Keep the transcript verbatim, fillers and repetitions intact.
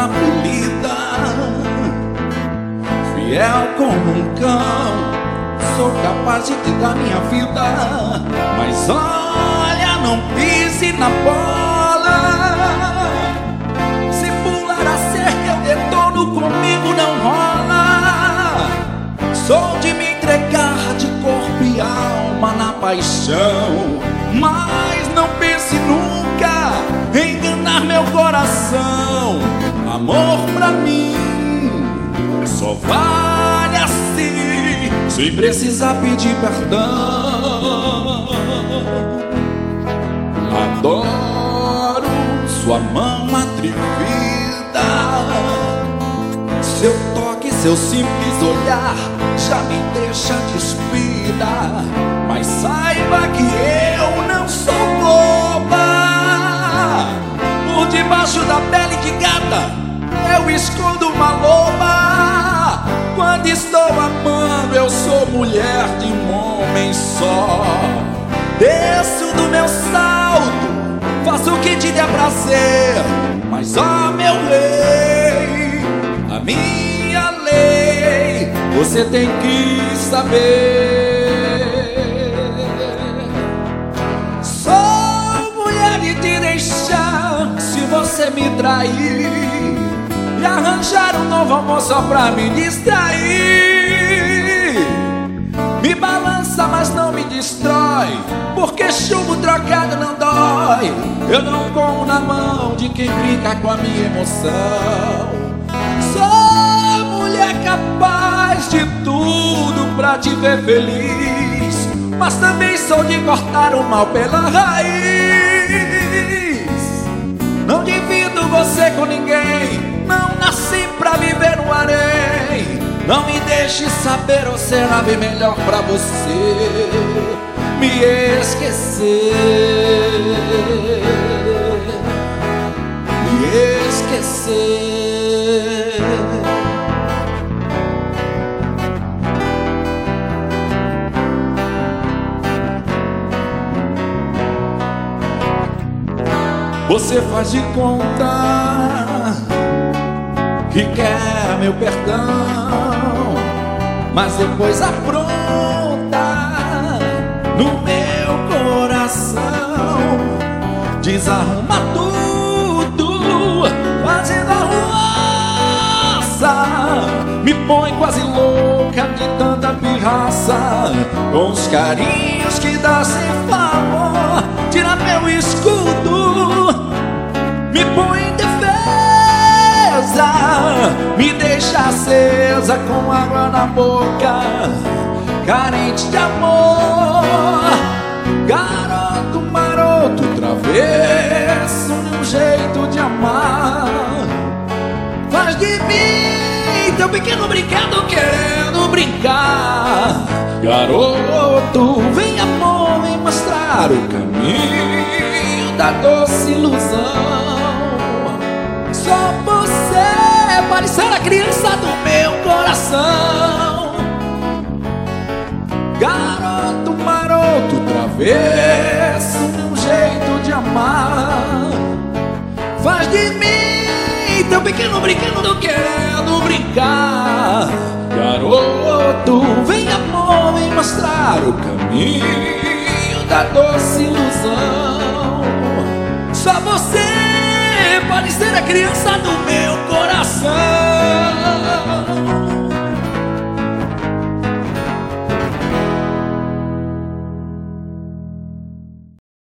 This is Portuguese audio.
terra polida, fiel como um cão, sou capaz de te dar minha vida. Mas olha, não pise na bola. Se pular a cerca eu detono, comigo não rola. Sou de me entregar de corpo e alma na paixão, mas não pense nunca em enganar meu coração. Amor pra mim só vale assim, sem precisar pedir perdão. Adoro sua mão atrevida, seu toque, seu simples olhar já me deixa despida. Mas saiba que eu não sou boba, por debaixo da pele de gata eu escondo uma loba. Quando estou amando eu sou mulher de um homem só. Desço do meu salto, faço o que te der prazer, mas ó meu rei, a minha lei você tem que saber. Sou mulher de te deixar se você me trair e arranjar um novo amor só pra me distrair. Me balança, mas não me destrói, porque chumbo trocado não dói. Eu não como na mão de quem brinca com a minha emoção. Sou mulher capaz de tudo pra te ver feliz, mas também sou de cortar o mal pela raiz. Não divido você com ninguém, não nasci pra viver no harém. Não me deixe saber, ou será bem melhor pra você me esquecer, me esquecer. Você faz de conta que quer meu perdão, mas depois apronta no meu coração. Desarruma tudo, fazendo arruaça. Me põe quase louca de tanta pirraça, com os carinhos que dá sem favor. Tira meu escudo, me põe em defesa, me deixa acesa com água na boca, carente de amor. Garoto maroto, travesso num jeito de amar. Faz de mim teu pequeno brinquedo querendo brincar. Garoto, vem amor, vem mostrar o caminho da doce ilusão. Só você pode ser a criança do meu coração. Garoto maroto, travesso num jeito de amar. Faz de mim teu pequeno brinquedo querendo brincar. Garoto, vem amor, vem mostrar o caminho da doce ilusão. Só você pode ser a criança do meu coração.